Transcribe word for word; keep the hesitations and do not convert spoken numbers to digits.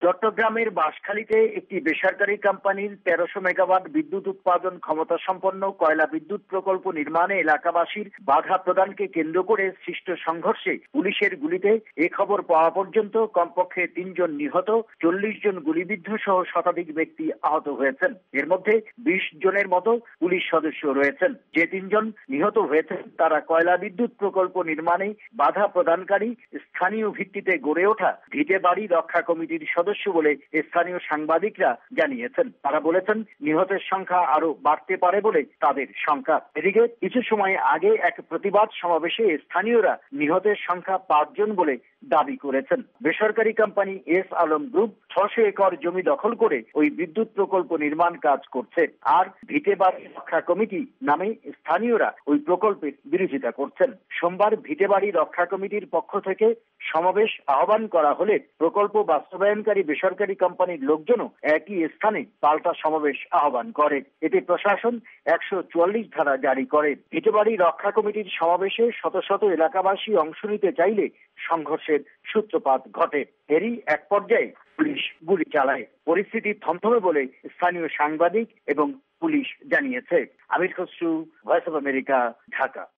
চট্টগ্রামের বাঁশখালীতে একটি বেসরকারি কোম্পানির তেরোশো মেগাওয়াট বিদ্যুৎ উৎপাদন ক্ষমতা সম্পন্ন কয়লা বিদ্যুৎ প্রকল্প নির্মাণে এলাকাবাসীর বাধা প্রদানকে কেন্দ্র করে সৃষ্ট সংঘর্ষে পুলিশের গুলিতে এ খবর পাওয়া পর্যন্ত কমপক্ষে তিনজন নিহত, চল্লিশ জন গুলিবিদ্ধ সহ শতাধিক ব্যক্তি আহত হয়েছেন। এর মধ্যে বিশ জনের মতো পুলিশ সদস্য রয়েছেন। যে তিনজন নিহত হয়েছেন তারা কয়লা বিদ্যুৎ প্রকল্প নির্মাণে বাধা প্রদানকারী স্থানীয় ভিত্তিতে গড়ে ওঠা ভিটে বাড়ি রক্ষা কমিটির সদস্য বলে স্থানীয় সাংবাদিকরা জানিয়েছেন। তারা বলেছেন নিহতের সংখ্যা আরো বাড়তে পারে বলে তাদের শঙ্কা। এদিকে কিছু সময় আগে এক প্রতিবাদ সমাবেশে স্থানীয়রা নিহতের সংখ্যা পাঁচজন বলে দাবি করেছেন। বেসরকারি কোম্পানি এস আলম গ্রুপ ছশো একর জমি দখল করে ওই বিদ্যুৎ প্রকল্প নির্মাণ কাজ করছে, আর ভিটে বাড়ি রক্ষা কমিটি নামে স্থানীয়রা ওই প্রকল্পের বিরোধিতা করছেন। সোমবার ভিটে বাড়ি রক্ষা কমিটির পক্ষ থেকে সমাবেশ আহ্বান করা হলে প্রকল্প বাস্তবায়নকারী বেসরকারি কোম্পানির লোকজনও একই স্থানে পাল্টা সমাবেশ আহ্বান করে। এতে প্রশাসন একশো চুয়াল্লিশ ধারা জারি করে। ভিটে বাড়ি রক্ষা কমিটির সমাবেশে শত শত এলাকাবাসী অংশ নিতে চাইলে সংঘর্ষের সূত্রপাত ঘটে। এরই এক পর্যায়ে পুলিশ গুলি চালায়। পরিস্থিতি থমথমে বলে স্থানীয় সাংবাদিক এবং পুলিশ জানিয়েছে। Amir Khasru, voice of America, Dhaka.